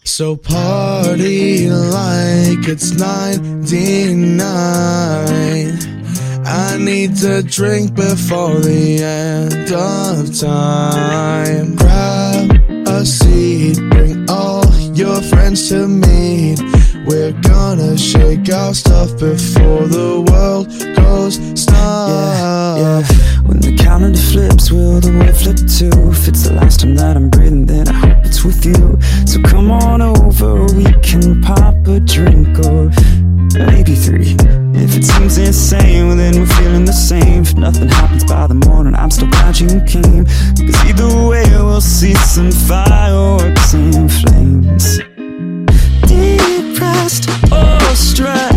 So party like it's 99. I need to drink before the end of time. Grab a seat, bring all your friends to meet. We're gonna shake our stuff before the world goes snuff. Yeah. When the calendar flips, will the world flip too? If it's the last time that I'm breathing, then I hope it's with you. So come on over, we can pop a drink or maybe 3. If it seems insane, well then we're feeling the same. If nothing happens by the morning, I'm still glad you came. Cause either way we'll see some fireworks and flames. Depressed or stressed,